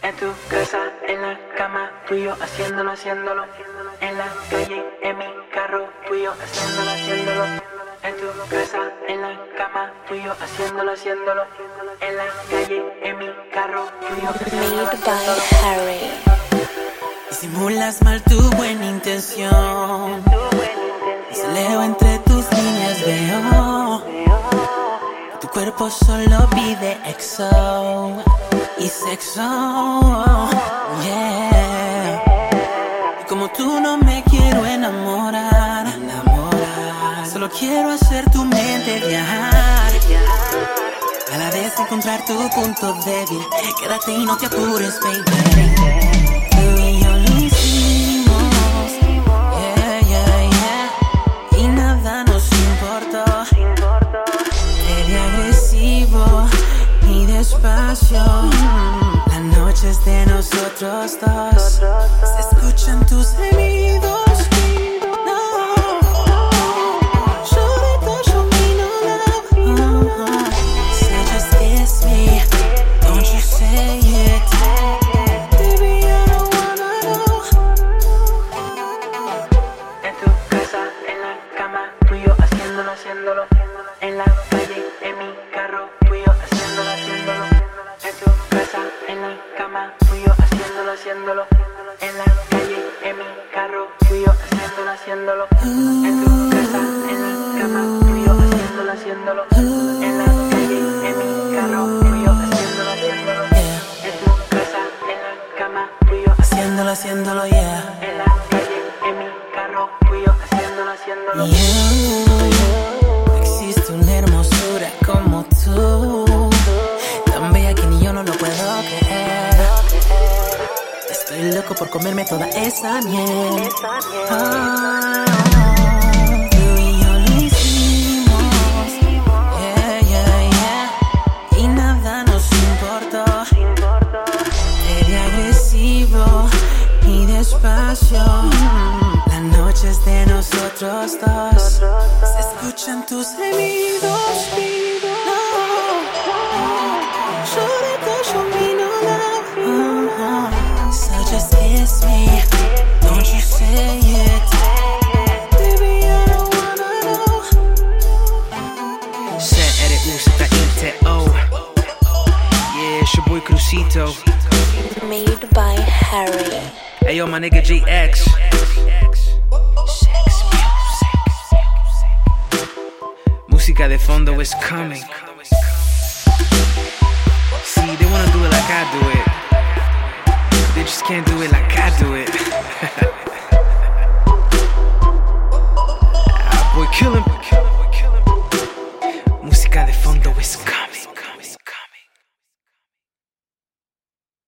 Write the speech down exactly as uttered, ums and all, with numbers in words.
En tu casa, en la cama, tú y yo haciéndolo, haciéndolo. En la calle, en mi carro, tú y yo haciéndolo, haciéndolo. En tu casa, en la cama, tú y yo haciéndolo, haciéndolo. En la calle, en mi carro, tú y yo haciéndolo, Made haciéndolo. by Harry. Disimulas mal tu buena intención. Se leo entre tus líneas, veo que tu cuerpo solo pide exo y sexo, yeah. Y como tú no me quiero enamorar, enamorar. Solo quiero hacer tu mente viajar, a la vez encontrar tu punto débil. Quédate y no te apures, baby. Tú y yo lo hicimos, yeah, yeah, yeah. Y nada nos importó. Te vi agresivo y despacio. La noche es de nosotros dos. Se escuchan tus gemidos. Haciéndolo, en la calle, en mi carro, tú y yo haciéndolo, haciéndolo. En tu casa, en la cama, tú y yo haciéndolo, haciéndolo. En la calle, en mi carro, tú y yo haciéndolo, haciéndolo. En tu casa, en la cama, tú y yo haciéndolo, haciéndolo. En la calle, en mi carro, tú y yo haciéndolo, haciéndolo. En tu casa, en la cama, tú y yo haciéndolo, haciéndolo, yeah. En la calle, en mi carro, tú y yo haciéndolo, haciéndolo. Yeah. Existe una hermosura como tú, tan bella que ni yo no lo puedo creer. Estoy loco por comerme toda esa miel. Ah, tú y yo lo hicimos, yeah, yeah, yeah. Y nada nos importó. Te vi agresivo y despacio. La noche es de nosotros dos. Se escuchan tus gemidos. No, show that don't show me no love. Uh-huh. So just kiss me, don't you say it. Baby, I don't wanna know. Set edit usta inte oh. Yeah, it's your boy Crucito. Made by Harry. Hey yo, my nigga G X. Música de fondo is coming. See, they wanna do it like I do it. They just can't do it like I do it. Ah, boy, kill him.